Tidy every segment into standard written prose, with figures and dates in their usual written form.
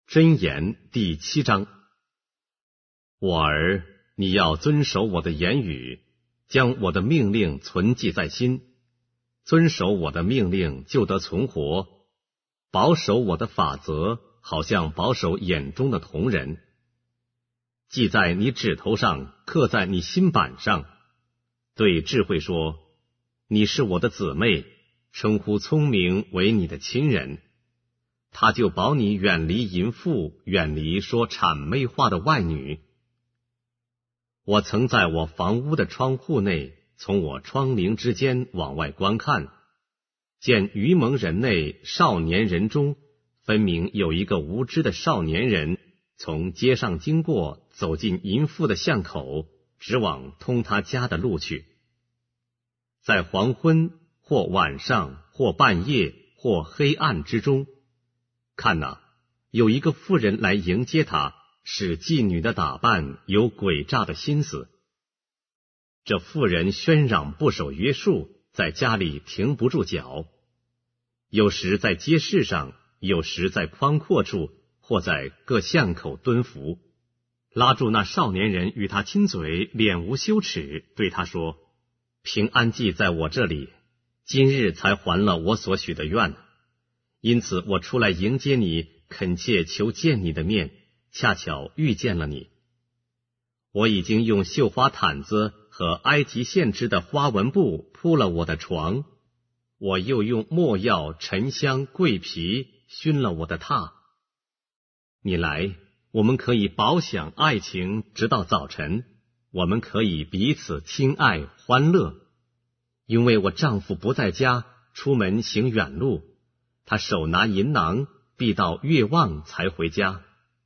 箴言第7章。我儿，你要遵守我的言语，将我的命令存记在心，遵守我的命令就得存活，保守我的法则，好像保守眼中的瞳人。记在你指头上，刻在你心板上。对智慧说，你是我的姊妹，称呼聪明为你的亲人。他就保你远离淫妇，远离说谄媚话的外女。我曾在我房屋的窗户内，从我窗棂之间往外观看，见愚蒙人内少年人中，分明有一个无知的少年人，从街上经过，走进淫妇的巷口，直往通他家的路去。在黄昏或晚上或半夜或黑暗之中，看哪，有一个妇人来迎接他，使妓女的打扮，有诡诈的心思。这妇人喧嚷不守约束，在家里停不住脚，有时在街市上，有时在宽阔处，或在各巷口蹲伏，拉住那少年人与他亲嘴，脸无羞耻，对他说：平安记在我这里，今日才还了我所许的愿。因此我出来迎接你，恳切求见你的面，恰巧遇见了你。我已经用绣花毯子和埃及线织的花纹布铺了我的床，我又用没药、沉香、桂皮熏了我的榻。你来，我们可以饱享爱情，直到早晨，我们可以彼此亲爱欢乐。因为我丈夫不在家，出门行远路，他手拿银囊，必到月望才回家。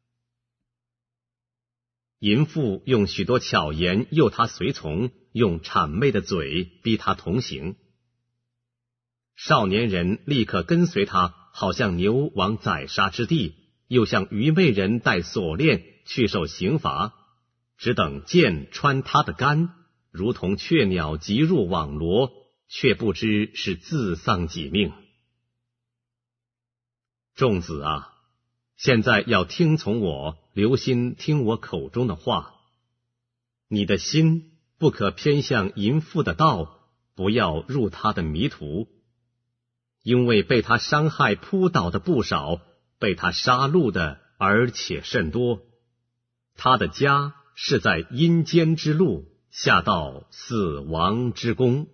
淫妇用许多巧言诱他随从，用谄媚的嘴逼他同行。少年人立刻跟随他，好像牛往宰杀之地，又像愚昧人戴锁链去受刑罚，只等箭穿他的肝，如同雀鸟急入网罗，却不知是自丧己命。众子啊，现在要听从我，留心听我口中的话。你的心不可偏向淫妇的道，不要入他的迷途。因为被他伤害扑倒的不少，被他杀戮的而且甚多。他的家是在阴间之路，下到死亡之宫。